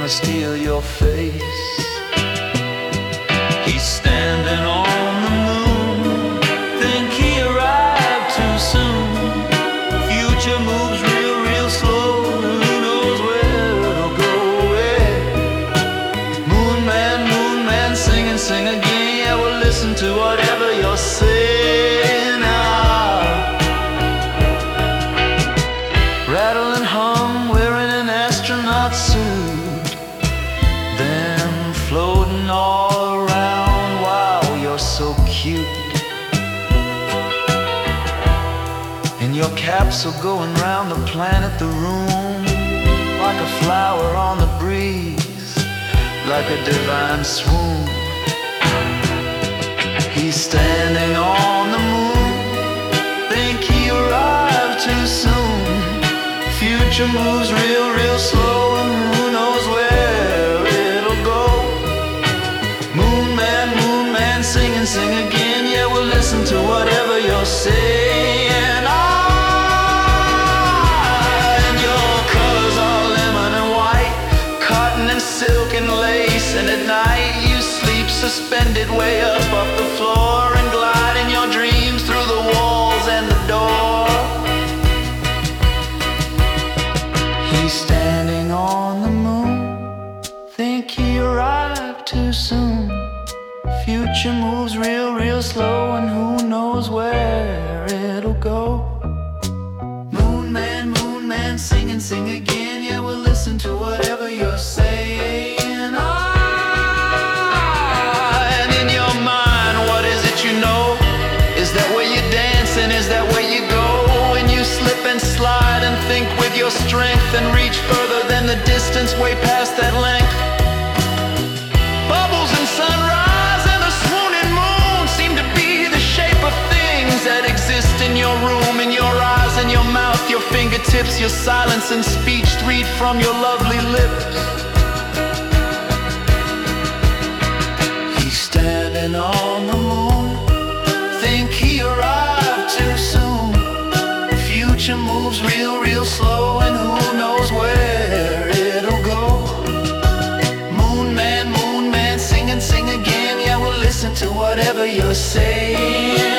gonna steal your face. He's standing on the moon, think he arrived too soon. Future moves real, real slow, who knows where it'll go. Moon man, sing again. Yeah, we'll listen to whatever you're saying now. Rattle and hum, wearing an astronaut suit, then floating all around. Wow, you're so cute. In your capsule going round the planet, the room, like a flower on the breeze, like a divine swoon. He's standing on the moon, think he arrived too soon. Future moves real, real slow, and who knows where it'll go. Moon man, sing again. Yeah, we'll listen to whatever you're saying. And your colors are lemon and white, cotton and silk and lace. And at night you sleep suspended way up off the floor, and glide in your dreams through the walls and the door. He's standing on the moon, think he arrived too soon. Future moves real, real slow, and who knows where it'll go. Moon man, sing again. Yeah, we'll listen to whatever you're saying. And in your mind, what is it you know? Is that where you dance, and is that where you go? When you slip and slide and think with your strength, and reach further than the distance, way past that length. Bubbles and sunrise and a swooning moon seem to be the shape of things that exist in your room, in your eyes, in your mouth, your fingertips, your silence and speech read from your lovely lips. He's standing on the moon, think he arrived too soon. Future moves real, real slow, and who knows where it'll go. Moon man, sing again. Yeah, we'll listen to whatever you're saying.